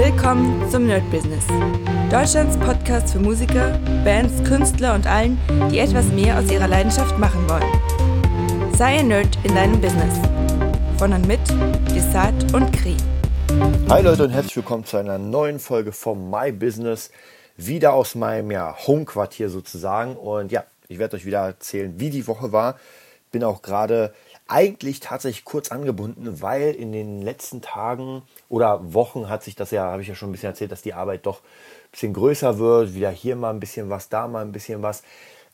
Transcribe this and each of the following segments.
Willkommen zum Nerd Business. Deutschlands Podcast für Musiker, Bands, Künstler und allen, die etwas mehr aus ihrer Leidenschaft machen wollen. Sei ein Nerd in deinem Business. Von und mit Desart und Kri. Hi Leute und herzlich willkommen zu einer neuen Folge vom My Business. Wieder aus meinem Homequartier sozusagen. Und ja, ich werde euch wieder erzählen, wie die Woche war. Bin auch gerade eigentlich tatsächlich kurz angebunden, weil in den letzten Tagen oder Wochen hat sich das ja, habe ich ja schon ein bisschen erzählt, dass die Arbeit doch ein bisschen größer wird. Wieder hier mal ein bisschen was, da mal ein bisschen was.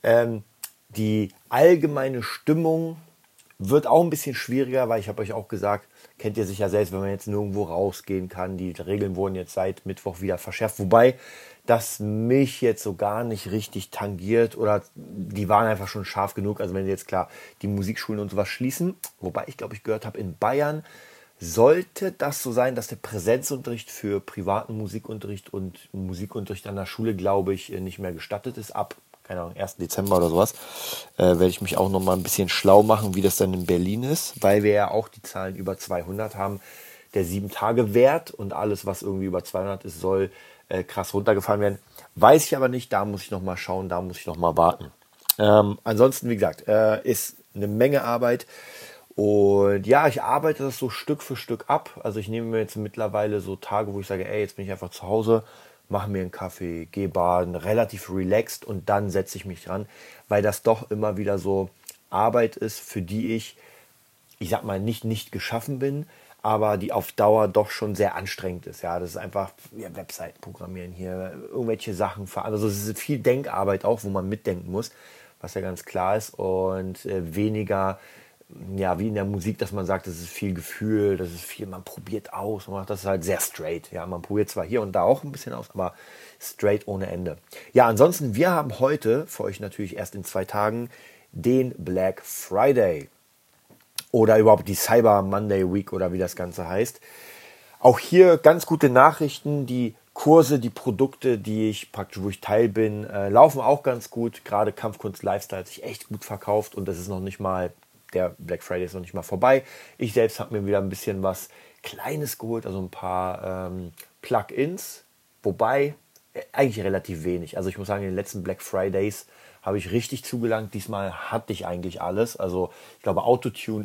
Die allgemeine Stimmung wird auch ein bisschen schwieriger, weil ich habe euch auch gesagt, kennt ihr sicher selbst, wenn man jetzt nirgendwo rausgehen kann. Die Regeln wurden jetzt seit Mittwoch wieder verschärft. Wobei das mich jetzt so gar nicht richtig tangiert oder die waren einfach schon scharf genug. Also wenn sie jetzt klar die Musikschulen und sowas schließen, wobei ich glaube, ich gehört habe, in Bayern sollte das so sein, dass der Präsenzunterricht für privaten Musikunterricht und Musikunterricht an der Schule, glaube ich, nicht mehr gestattet ist. Ab, keine Ahnung, 1. Dezember oder sowas, werde ich mich auch noch mal ein bisschen schlau machen, wie das dann in Berlin ist, weil wir ja auch die Zahlen über 200 haben. Der 7-Tage-Wert und alles, was irgendwie über 200 ist, soll krass runtergefahren werden. Weiß ich aber nicht, da muss ich noch mal schauen, da muss ich noch mal warten. Ansonsten, wie gesagt, ist eine Menge Arbeit. Und ja, ich arbeite das so Stück für Stück ab. Also ich nehme mir jetzt mittlerweile so Tage, wo ich sage, ey, jetzt bin ich einfach zu Hause, mache mir einen Kaffee, gehe baden, relativ relaxed und dann setze ich mich dran, weil das doch immer wieder so Arbeit ist, für die ich sag mal, nicht geschaffen bin, aber die auf Dauer doch schon sehr anstrengend ist. Ja, das ist einfach Webseiten programmieren hier, irgendwelche Sachen, also es ist viel Denkarbeit auch, wo man mitdenken muss, was ja ganz klar ist und weniger wie in der Musik, dass man sagt, das ist viel Gefühl, das ist viel, man probiert aus, man macht das halt sehr straight. Ja, man probiert zwar hier und da auch ein bisschen aus, aber straight ohne Ende. Ja, ansonsten, wir haben heute für euch natürlich erst in 2 Tagen den Black Friday oder überhaupt die Cyber Monday Week oder wie das Ganze heißt. Auch hier ganz gute Nachrichten, die Kurse, die Produkte, die ich praktisch, wo ich Teil bin, laufen auch ganz gut. Gerade Kampfkunst Lifestyle hat sich echt gut verkauft und das ist noch nicht mal, der Black Friday ist noch nicht mal vorbei. Ich selbst habe mir wieder ein bisschen was Kleines geholt, also ein paar Plugins, wobei eigentlich relativ wenig. Also ich muss sagen, in den letzten Black Fridays habe ich richtig zugelangt. Diesmal hatte ich eigentlich alles. Also ich glaube Autotune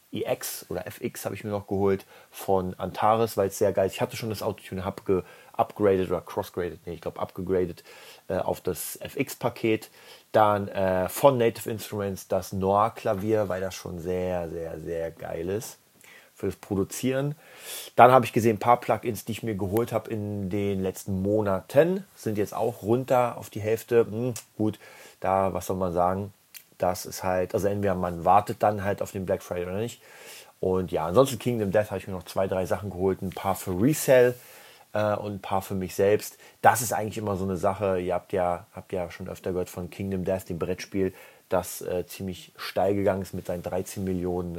EX oder FX habe ich mir noch geholt von Antares, weil es sehr geil ist. Ich hatte schon das Autotune, habe upgraded oder upgegradet auf das FX-Paket. Dann von Native Instruments das Noir-Klavier, weil das schon sehr, sehr, sehr geil ist für das Produzieren. Dann habe ich gesehen, ein paar Plugins, die ich mir geholt habe in den letzten Monaten, sind jetzt auch runter auf die Hälfte. Gut, da, was soll man sagen, das ist halt, also entweder man wartet dann halt auf den Black Friday oder nicht. Und ja, ansonsten Kingdom Death habe ich mir noch 2, 3 Sachen geholt, ein paar für Resell und ein paar für mich selbst. Das ist eigentlich immer so eine Sache, ihr habt ja schon öfter gehört von Kingdom Death, dem Brettspiel, das ziemlich steil gegangen ist mit seinen 13 Millionen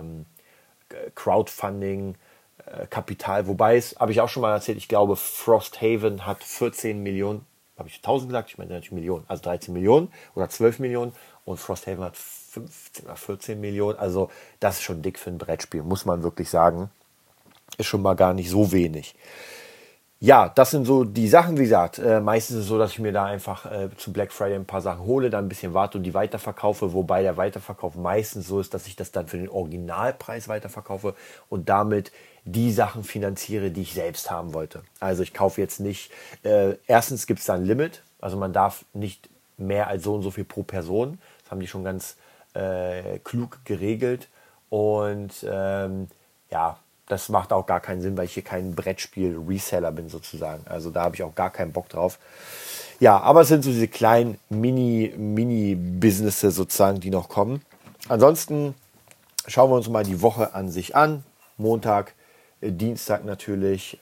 Crowdfunding, Kapital. Wobei es, habe ich auch schon mal erzählt, ich glaube Frosthaven hat 14 Millionen, habe ich 1000 gesagt? Ich meine natürlich Millionen, also 13 Millionen oder 12 Millionen und Frosthaven hat 15 oder 14 Millionen. Also das ist schon dick für ein Brettspiel, muss man wirklich sagen. Ist schon mal gar nicht so wenig. Ja, das sind so die Sachen, wie gesagt, meistens ist es so, dass ich mir da einfach zum Black Friday ein paar Sachen hole, dann ein bisschen warte und die weiterverkaufe, wobei der Weiterverkauf meistens so ist, dass ich das dann für den Originalpreis weiterverkaufe und damit die Sachen finanziere, die ich selbst haben wollte. Also ich kaufe jetzt nicht, erstens gibt es da ein Limit, also man darf nicht mehr als so und so viel pro Person, das haben die schon ganz klug geregelt und das macht auch gar keinen Sinn, weil ich hier kein Brettspiel-Reseller bin sozusagen. Also da habe ich auch gar keinen Bock drauf. Ja, aber es sind so diese kleinen Mini-Businesses sozusagen, die noch kommen. Ansonsten schauen wir uns mal die Woche an sich an. Montag, Dienstag natürlich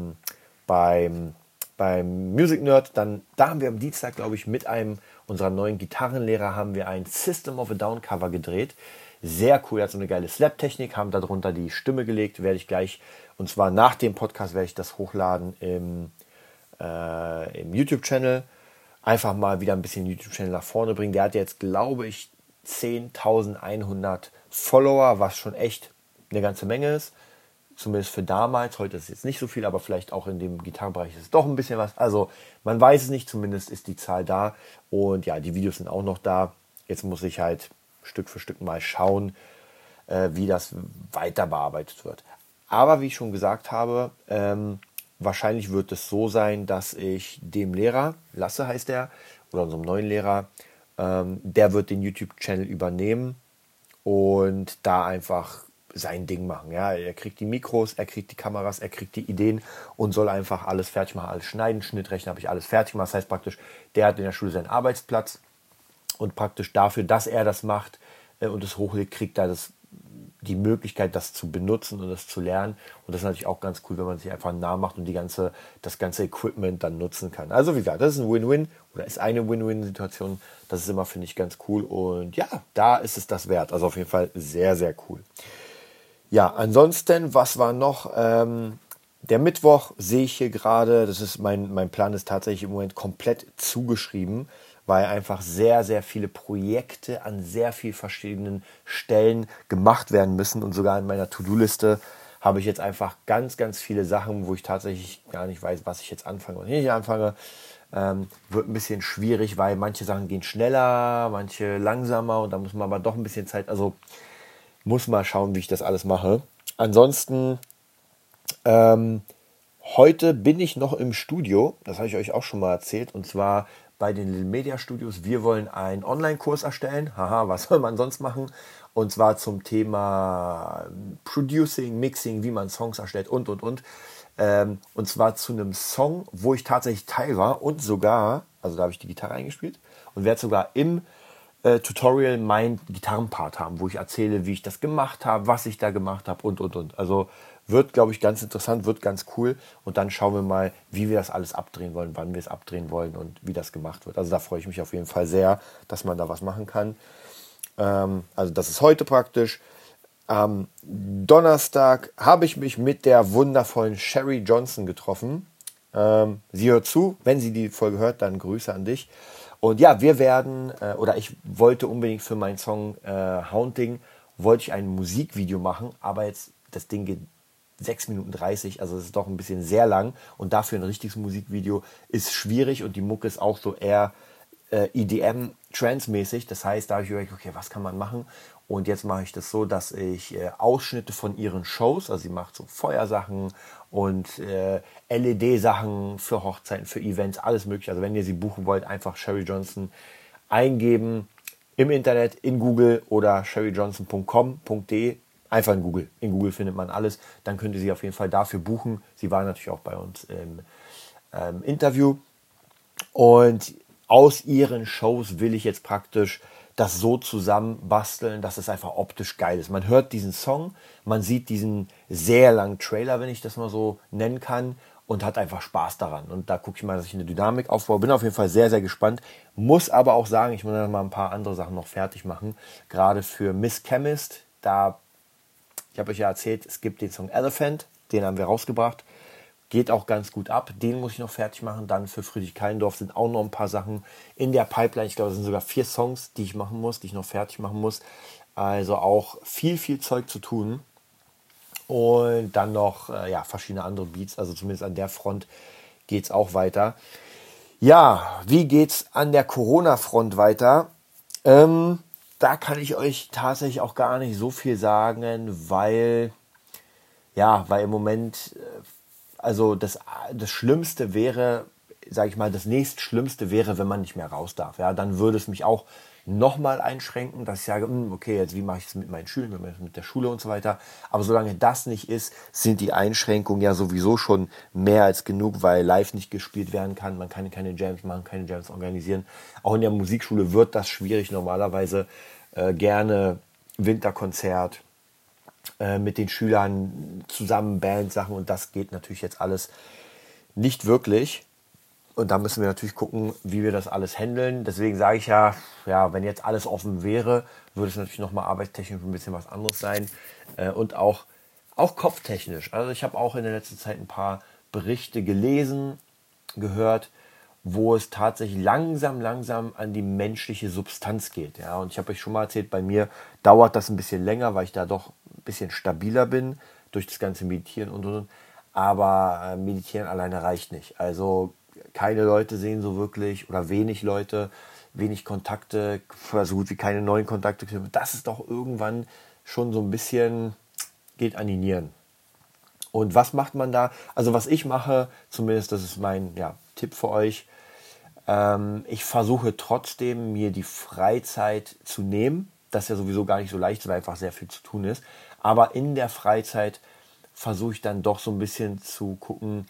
beim Music Nerd. Dann, da haben wir am Dienstag, glaube ich, mit einem unserer neuen Gitarrenlehrer haben wir ein System of a Down Cover gedreht. Sehr cool, er hat so eine geile Slap-Technik, haben darunter die Stimme gelegt, werde ich gleich, und zwar nach dem Podcast werde ich das hochladen im YouTube-Channel. Einfach mal wieder ein bisschen YouTube-Channel nach vorne bringen. Der hat jetzt, glaube ich, 10.100 Follower, was schon echt eine ganze Menge ist. zumindest für damals. Heute ist es jetzt nicht so viel, aber vielleicht auch in dem Gitarrenbereich ist es doch ein bisschen was. Also man weiß es nicht, zumindest ist die Zahl da. Und ja, die Videos sind auch noch da. Jetzt muss ich halt Stück für Stück mal schauen, wie das weiter bearbeitet wird. Aber wie ich schon gesagt habe, wahrscheinlich wird es so sein, dass ich dem Lehrer, Lasse heißt er, oder unserem neuen Lehrer, der wird den YouTube-Channel übernehmen und da einfach sein Ding machen. Ja, er kriegt die Mikros, er kriegt die Kameras, er kriegt die Ideen und soll einfach alles fertig machen. Alles schneiden, Schnittrechnen habe ich alles fertig gemacht. Das heißt praktisch, der hat in der Schule seinen Arbeitsplatz und praktisch dafür, dass er das macht und es hochlädt, kriegt er die Möglichkeit, das zu benutzen und das zu lernen. Und das ist natürlich auch ganz cool, wenn man sich einfach nah macht und das ganze Equipment dann nutzen kann. Also wie gesagt, das ist ein Win-Win oder ist eine Win-Win-Situation. Das ist immer, finde ich, ganz cool. Und ja, da ist es das wert. Also auf jeden Fall sehr, sehr cool. Ja, ansonsten, was war noch? Der Mittwoch sehe ich hier gerade, das ist mein Plan ist tatsächlich im Moment komplett zugeschrieben, weil einfach sehr, sehr viele Projekte an sehr vielen verschiedenen Stellen gemacht werden müssen. Und sogar in meiner To-Do-Liste habe ich jetzt einfach ganz, ganz viele Sachen, wo ich tatsächlich gar nicht weiß, was ich jetzt anfange und nicht anfange. Wird ein bisschen schwierig, weil manche Sachen gehen schneller, manche langsamer und da muss man aber doch ein bisschen Zeit, also muss mal schauen, wie ich das alles mache. Ansonsten, heute bin ich noch im Studio, das habe ich euch auch schon mal erzählt, und zwar bei den Little Media Studios. Wir wollen einen Online-Kurs erstellen. Haha, was soll man sonst machen? Und zwar zum Thema Producing, Mixing, wie man Songs erstellt und. Und zwar zu einem Song, wo ich tatsächlich Teil war und sogar, also da habe ich die Gitarre eingespielt und werde sogar im Tutorial meinen Gitarrenpart haben, wo ich erzähle, wie ich das gemacht habe, was ich da gemacht habe und. Also wird, glaube ich, ganz interessant, wird ganz cool. Und dann schauen wir mal, wie wir das alles abdrehen wollen, wann wir es abdrehen wollen und wie das gemacht wird. Also da freue ich mich auf jeden Fall sehr, dass man da was machen kann. Also das ist heute praktisch. Am Donnerstag habe ich mich mit der wundervollen Sherry Johnson getroffen. Sie hört zu. Wenn sie die Folge hört, dann Grüße an dich. Und ja, ich wollte unbedingt für meinen Song Haunting, wollte ich ein Musikvideo machen, aber jetzt das Ding geht 6 Minuten 30, also es ist doch ein bisschen sehr lang und dafür ein richtiges Musikvideo ist schwierig und die Mucke ist auch so eher EDM-Trance-mäßig. Das heißt, da habe ich überlegt, okay, was kann man machen? Und jetzt mache ich das so, dass ich Ausschnitte von ihren Shows, also sie macht so Feuersachen und LED-Sachen für Hochzeiten, für Events, alles mögliche. Also wenn ihr sie buchen wollt, einfach Sherry Johnson eingeben im Internet, in Google oder sherryjohnson.com.de. Einfach in Google. In Google findet man alles. Dann könnt ihr sie auf jeden Fall dafür buchen. Sie war natürlich auch bei uns im Interview. Und aus ihren Shows will ich jetzt praktisch das so zusammen basteln, dass es einfach optisch geil ist. Man hört diesen Song, man sieht diesen sehr langen Trailer, wenn ich das mal so nennen kann, und hat einfach Spaß daran. Und da gucke ich mal, dass ich eine Dynamik aufbaue. Bin auf jeden Fall sehr, sehr gespannt. Muss aber auch sagen, ich muss noch mal ein paar andere Sachen noch fertig machen. Gerade für Miss Chemist, ich habe euch ja erzählt, es gibt den Song Elephant, den haben wir rausgebracht. Geht auch ganz gut ab. Den muss ich noch fertig machen. Dann für Friedrich Keindorf sind auch noch ein paar Sachen in der Pipeline. Ich glaube, es sind sogar 4 Songs, die ich machen muss, die ich noch fertig machen muss. Also auch viel, viel Zeug zu tun. Und dann noch verschiedene andere Beats. Also zumindest an der Front geht es auch weiter. Ja, wie geht's an der Corona-Front weiter? Da kann ich euch tatsächlich auch gar nicht so viel sagen, weil im Moment, also das Schlimmste wäre, sage ich mal, das nächstschlimmste wäre, wenn man nicht mehr raus darf. Ja, dann würde es mich auch nochmal einschränken, dass ich sage, okay, jetzt wie mache ich es mit meinen Schülern, mit der Schule und so weiter. Aber solange das nicht ist, sind die Einschränkungen ja sowieso schon mehr als genug, weil live nicht gespielt werden kann. Man kann keine Jams machen, keine Jams organisieren. Auch in der Musikschule wird das schwierig. Normalerweise gerne Winterkonzert mit den Schülern zusammen Bandsachen und das geht natürlich jetzt alles nicht wirklich. Und da müssen wir natürlich gucken, wie wir das alles handeln. Deswegen sage ich ja, wenn jetzt alles offen wäre, würde es natürlich nochmal arbeitstechnisch ein bisschen was anderes sein. Und auch kopftechnisch. Also ich habe auch in der letzten Zeit ein paar Berichte gelesen, gehört, wo es tatsächlich langsam an die menschliche Substanz geht. Ja, und ich habe euch schon mal erzählt, bei mir dauert das ein bisschen länger, weil ich da doch ein bisschen stabiler bin. durch das ganze Meditieren und. Aber Meditieren alleine reicht nicht. Also keine Leute sehen so wirklich oder wenig Leute, wenig Kontakte, so gut wie keine neuen Kontakte. Das ist doch irgendwann schon so ein bisschen, geht an die Nieren. Und was macht man da? Also was ich mache, zumindest das ist mein Tipp für euch, ich versuche trotzdem mir die Freizeit zu nehmen. Das ist ja sowieso gar nicht so leicht, weil einfach sehr viel zu tun ist. Aber in der Freizeit versuche ich dann doch so ein bisschen zu gucken,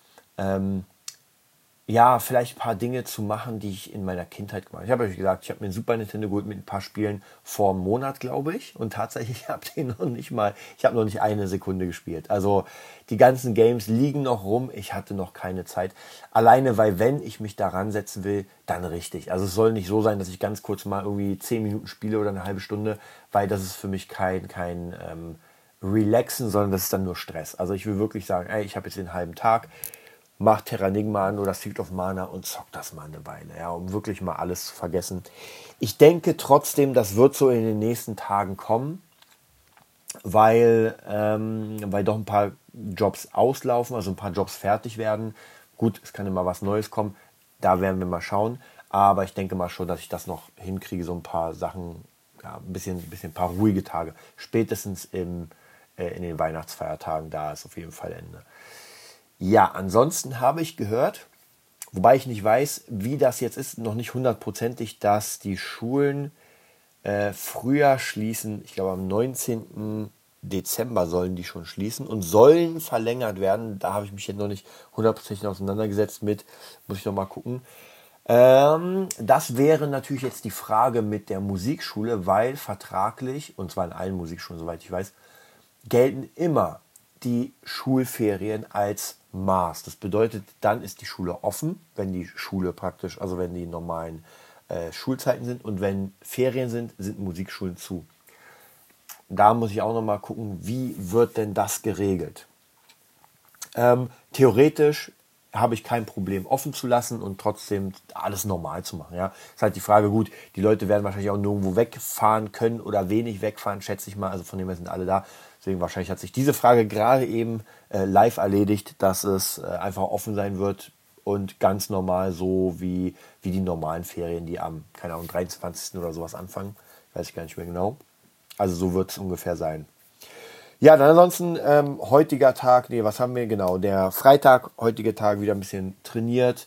vielleicht ein paar Dinge zu machen, die ich in meiner Kindheit gemacht habe. Ich habe euch gesagt, ich habe mir einen Super Nintendo geholt mit ein paar Spielen vor einem Monat, glaube ich. Und tatsächlich habe ich noch nicht eine Sekunde gespielt. Also die ganzen Games liegen noch rum. Ich hatte noch keine Zeit. Alleine, weil wenn ich mich da ransetzen will, dann richtig. Also es soll nicht so sein, dass ich ganz kurz mal irgendwie 10 Minuten spiele oder eine halbe Stunde, weil das ist für mich kein Relaxen, sondern das ist dann nur Stress. Also ich will wirklich sagen, ich habe jetzt den halben Tag, mach Terranigma an oder Secret of Mana und zock das mal eine Weile, um wirklich mal alles zu vergessen. Ich denke trotzdem, das wird so in den nächsten Tagen kommen, weil doch ein paar Jobs auslaufen, also ein paar Jobs fertig werden. Gut, es kann immer was Neues kommen, da werden wir mal schauen. Aber ich denke mal schon, dass ich das noch hinkriege, so ein paar Sachen, ein paar ruhige Tage. Spätestens in den Weihnachtsfeiertagen, da ist auf jeden Fall Ende. Ja, ansonsten habe ich gehört, wobei ich nicht weiß, wie das jetzt ist, noch nicht hundertprozentig, dass die Schulen früher schließen. Ich glaube, am 19. Dezember sollen die schon schließen und sollen verlängert werden. Da habe ich mich jetzt noch nicht hundertprozentig auseinandergesetzt mit, muss ich noch mal gucken. Das wäre natürlich jetzt die Frage mit der Musikschule, weil vertraglich, und zwar in allen Musiksschulen, soweit ich weiß, gelten immer die Schulferien als Maß. Das bedeutet, dann ist die Schule offen, wenn die Schule wenn die normalen Schulzeiten sind, und wenn Ferien sind Musikschulen zu. Da muss ich auch noch mal gucken, wie wird denn das geregelt? Theoretisch habe ich kein Problem, offen zu lassen und trotzdem alles normal zu machen. Ja? Ist halt die Frage, gut, die Leute werden wahrscheinlich auch nirgendwo wegfahren können oder wenig wegfahren, schätze ich mal. Also von dem her sind alle da. Deswegen wahrscheinlich hat sich diese Frage gerade eben live erledigt, dass es einfach offen sein wird und ganz normal so wie die normalen Ferien, die am, 23. oder sowas anfangen. Weiß ich gar nicht mehr genau. Also so wird es ungefähr sein. Ja, dann ansonsten heutiger Tag, was haben wir? Genau, der Freitag, heutiger Tag wieder ein bisschen trainiert.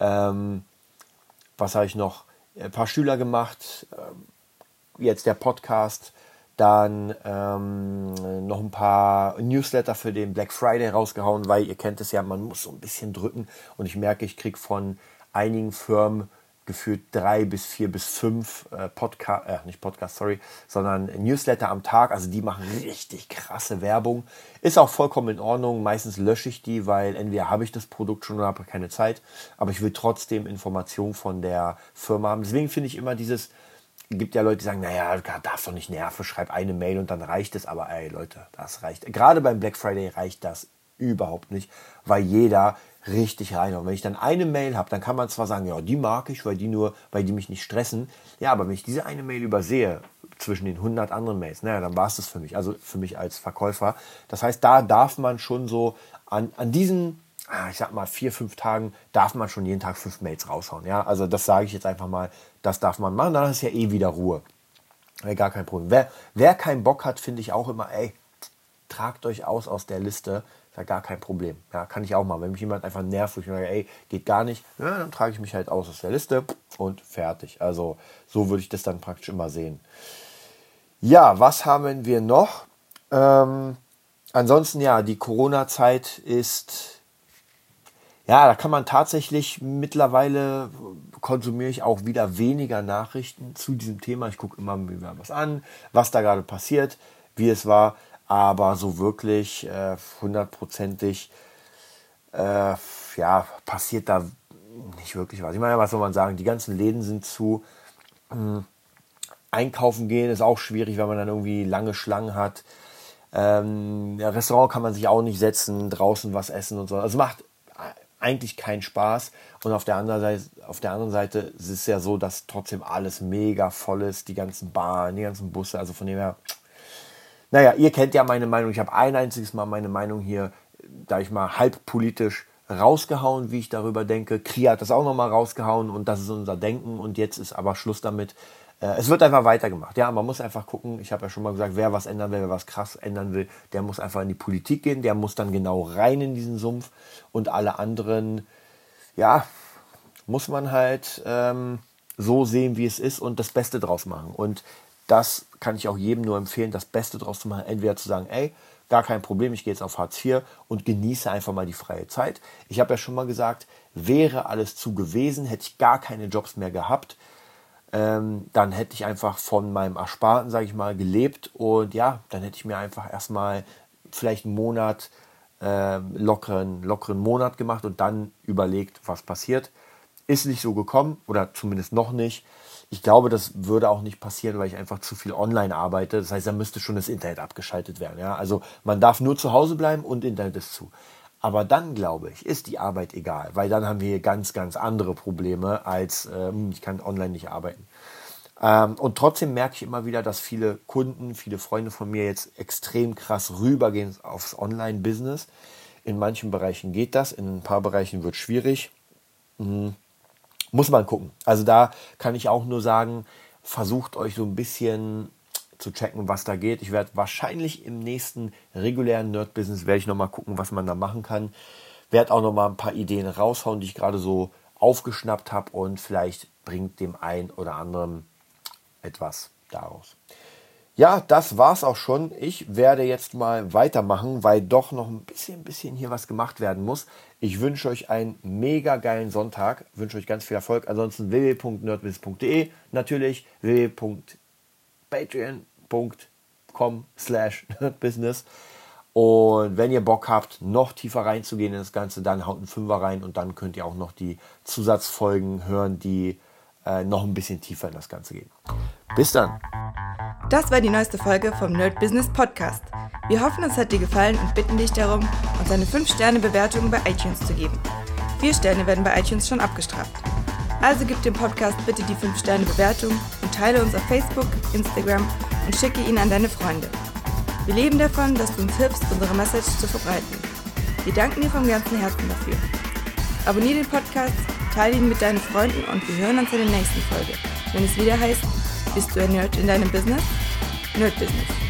Was habe ich noch? Ein paar Schüler gemacht. Jetzt der Podcast. Dann noch ein paar Newsletter für den Black Friday rausgehauen, weil ihr kennt es ja, man muss so ein bisschen drücken. Und ich merke, ich kriege von einigen Firmen gefühlt 3 bis 4 bis 5 sondern Newsletter am Tag. Also die machen richtig krasse Werbung. Ist auch vollkommen in Ordnung. Meistens lösche ich die, weil entweder habe ich das Produkt schon oder habe keine Zeit. Aber ich will trotzdem Informationen von der Firma haben. Deswegen finde ich immer gibt ja Leute, die sagen, naja, darf doch nicht nerven, schreib eine Mail und dann reicht es. Aber Leute, das reicht. Gerade beim Black Friday reicht das überhaupt nicht, weil jeder richtig reinhaut. Wenn ich dann eine Mail habe, dann kann man zwar sagen, ja, die mag ich, weil die mich nicht stressen. Ja, aber wenn ich diese eine Mail übersehe zwischen den 100 anderen Mails, dann war es das für mich. Also für mich als Verkäufer. Das heißt, da darf man schon so an diesen, ich sag mal 4-5 Tagen, darf man schon jeden Tag 5 Mails raushauen. Ja, also das sage ich jetzt einfach mal, das darf man machen. Dann ist ja wieder Ruhe. Gar kein Problem. Wer keinen Bock hat, finde ich auch immer, tragt euch aus der Liste. Ist ja gar kein Problem. Ja, kann ich auch mal. Wenn mich jemand einfach nervt, wo ich sage, geht gar nicht, dann trage ich mich halt aus der Liste und fertig. Also so würde ich das dann praktisch immer sehen. Ja, was haben wir noch? Ansonsten, die Corona-Zeit ist, da kann man tatsächlich mittlerweile, konsumiere ich auch wieder weniger Nachrichten zu diesem Thema. Ich gucke immer wieder was an, was da gerade passiert, wie es war. Aber so wirklich hundertprozentig passiert da nicht wirklich was. Ich meine, was soll man sagen? Die ganzen Läden sind zu. Einkaufen gehen ist auch schwierig, wenn man dann irgendwie lange Schlangen hat. Restaurant kann man sich auch nicht setzen, draußen was essen und so. Also macht eigentlich keinen Spaß. Und auf der anderen Seite ist es ja so, dass trotzdem alles mega voll ist. Die ganzen Bahnen, die ganzen Busse. Also von dem her, naja, ihr kennt ja meine Meinung. Ich habe ein einziges Mal meine Meinung hier, da ich mal halb politisch rausgehauen, wie ich darüber denke. Kria hat das auch nochmal rausgehauen und das ist unser Denken und jetzt ist aber Schluss damit. Es wird einfach weitergemacht. Ja, man muss einfach gucken, ich habe ja schon mal gesagt, wer was ändern will, wer was krass ändern will, der muss einfach in die Politik gehen, der muss dann genau rein in diesen Sumpf und alle anderen, ja, muss man halt so sehen, wie es ist und das Beste draus machen. Und das kann ich auch jedem nur empfehlen, das Beste draus zu machen, entweder zu sagen, ey, gar kein Problem, ich gehe jetzt auf Hartz IV und genieße einfach mal die freie Zeit. Ich habe ja schon mal gesagt, wäre alles zu gewesen, hätte ich gar keine Jobs mehr gehabt, dann hätte ich einfach von meinem Ersparten, sage ich mal, gelebt und ja, dann hätte ich mir einfach erstmal vielleicht einen Monat, lockeren Monat gemacht und dann überlegt, was passiert. Ist nicht so gekommen oder zumindest noch nicht. Ich glaube, das würde auch nicht passieren, weil ich einfach zu viel online arbeite. Das heißt, da müsste schon das Internet abgeschaltet werden. Ja? Also man darf nur zu Hause bleiben und Internet ist zu. Aber dann, glaube ich, ist die Arbeit egal, weil dann haben wir hier ganz, ganz andere Probleme als ich kann online nicht arbeiten. Und trotzdem merke ich immer wieder, dass viele Kunden, viele Freunde von mir jetzt extrem krass rübergehen aufs Online-Business. In manchen Bereichen geht das, in ein paar Bereichen wird es schwierig. Muss man gucken. Also da kann ich auch nur sagen, versucht euch so ein bisschen zu checken, was da geht. Ich werde wahrscheinlich im nächsten regulären Nerd-Business werde ich nochmal gucken, was man da machen kann. Werde auch nochmal ein paar Ideen raushauen, die ich gerade so aufgeschnappt habe und vielleicht bringt dem einen oder anderen etwas daraus. Ja, das war's auch schon. Ich werde jetzt mal weitermachen, weil doch noch ein bisschen hier was gemacht werden muss. Ich wünsche euch einen mega geilen Sonntag, wünsche euch ganz viel Erfolg. Ansonsten www.nerdbusiness.de, natürlich www.patreon.com/nerdbusiness. Und wenn ihr Bock habt, noch tiefer reinzugehen in das Ganze, dann haut einen Fünfer rein und dann könnt ihr auch noch die Zusatzfolgen hören, die noch ein bisschen tiefer in das Ganze gehen. Bis dann! Das war die neueste Folge vom Nerd Business Podcast. Wir hoffen, es hat dir gefallen und bitten dich darum, uns eine 5-Sterne-Bewertung bei iTunes zu geben. 4 Sterne werden bei iTunes schon abgestraft. Also gib dem Podcast bitte die 5-Sterne-Bewertung und teile uns auf Facebook, Instagram und schicke ihn an deine Freunde. Wir leben davon, dass du uns hilfst, unsere Message zu verbreiten. Wir danken dir vom ganzen Herzen dafür. Abonniere den Podcast, teile ihn mit deinen Freunden und wir hören uns in der nächsten Folge, wenn es wieder heißt, bist du ein Nerd in deinem Business? Nerd Business.